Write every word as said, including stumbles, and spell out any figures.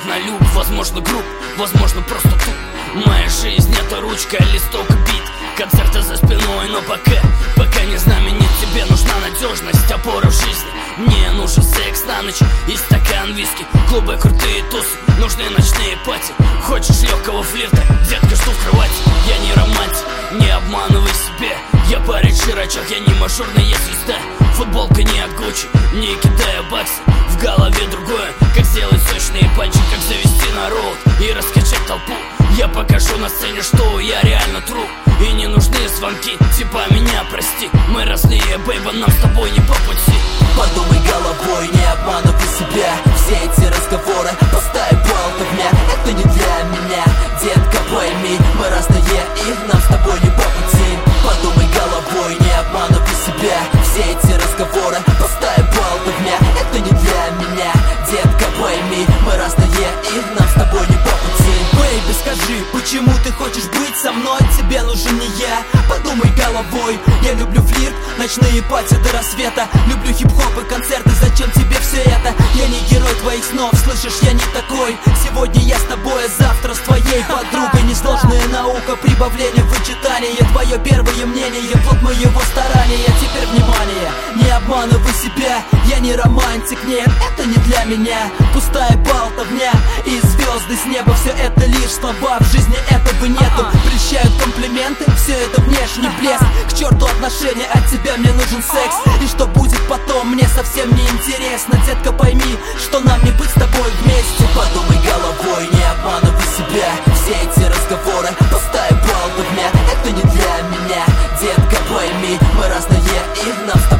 Возможно, люб, возможно, груб, возможно, просто туп. Моя жизнь — это ручка, листок, бит, концерты за спиной. Но пока, пока не знаменит, тебе нужна надежность, опора в жизни. Мне нужен секс на ночь и стакан виски, клубы, крутые тусы, нужны ночные пати. Хочешь легкого флирта? Детка, жду в кровати. Я не романтик, не обманывай себя. Я парень широчок, я не мажорная звезда. Футболка не от Гуччи, не кидая баксы. В голове другое, как сделать сочные панчи, как завести народ и раскачать толпу. Я покажу на сцене, что я реально тру. И не нужны звонки, типа меня прости. Мы разные, бейба, нам с тобой не по пути. Подумай головой, не обманывай себя. Все эти разговоры пустая болтовня. Это не для меня, детка, пойми, мы разные, и нам с тобой не по пути. Подумай головой, не обманывай себя. Все эти разговоры пустая болтовня. Это не для меня, детка, пойми, мы разные, и нам с тобой не по пути. Бэйби, скажи, почему ты хочешь быть со мной? Тебе нужен не я. Подумай головой, я люблю флирт, ночные пати до рассвета. Люблю хип-хоп и концерты, зачем тебе все это? Я не герой твоих снов, слышишь, я не такой. Сегодня я с тобой, а завтра с твоей подругой. Несложная наука, прибавление, вычитание. Твое первое мнение, плод моего старания. Теперь внимание, не обманывай себя. Я не романтик, нет, это не для меня. Пустая болтовня и звезды с неба. Все это лишь слова, в жизни этого нету. Прельщают комплименты, все это внешний блеск. К черту отношения, от тебя мне нужен секс. И что будет потом, мне совсем не интересно. Детка, пойми, что нам не быть с тобой вместе. Подумай головой, не обманывай себя. Все эти разговоры пустая болтовня. Это не для меня, детка, пойми, мы разные, и нам с тобой